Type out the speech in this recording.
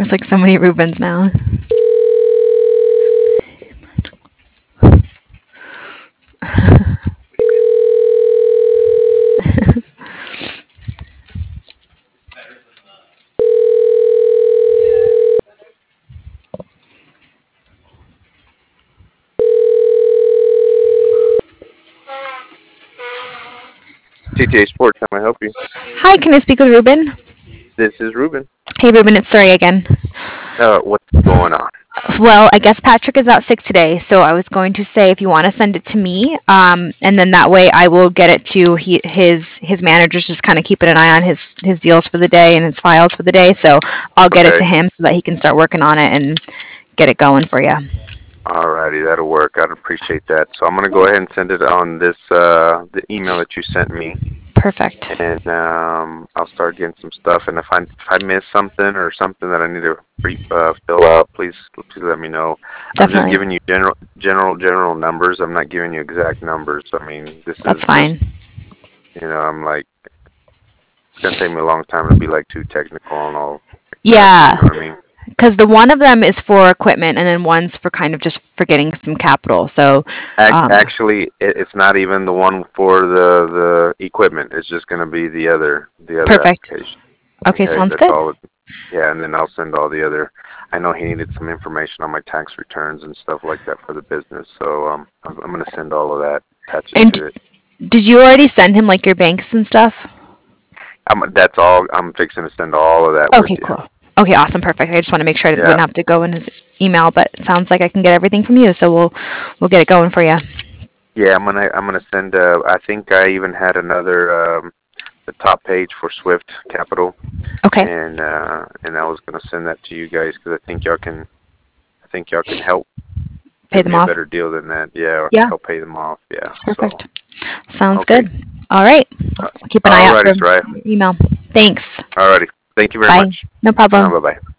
There's like so many Rubens now. TTA Sports, how may I help you? Hi, can I speak with Ruben? This is Ruben. Hey, Ruben, it's Suri again. What's going on? Well, I guess Patrick is out sick today, so I was going to say if you want to send it to me, and then that way I will get it to his managers, just kind of keeping an eye on his deals for the day and his files for the day. So I'll get it Okay. to him so that he can start working on it and get it going for you. Alrighty, that'll work. I'd appreciate that. So I'm gonna go ahead and send it on this the email that you sent me, Perfect. and I'll start getting some stuff. And if I miss something or something that I need to fill out, please let me know. I'm just Definitely. giving you general numbers. I'm not giving you exact numbers. I mean, this is That's fine. I'm like, it's gonna take me a long time to be like too technical and all. Yeah, You know what I mean? because the one of them is for equipment, and then one's for kind of just for getting some capital. So, Actually, it's not even the one for the equipment. It's just going to be the other perfect. application. Okay, Okay, sounds that's good. all. Yeah, and then I'll send all the other. I know he needed some information on my tax returns and stuff like that for the business, so I'm going to send all of that, attach it And to it. did you already send him like your banks and stuff? That's all. I'm fixing to send all of that with Okay, you. cool. Okay, awesome, perfect. I just want to make sure it Yeah, wouldn't have to go in his email, but it sounds like I can get everything from you, so we'll get it going for you. yeah. I'm gonna send. I think I even had another the top page for Swift Capital. Okay, And I was gonna send that to you guys because I think y'all can help pay give them me a off. better deal than that. Yeah, or Yeah, help pay them off. Yeah. So perfect. Sounds okay. good. All right, Uh, keep an eye out Alrighty, for Soraya. your email. Thanks. Alrighty. Thank you very Bye. much. No problem. Bye bye.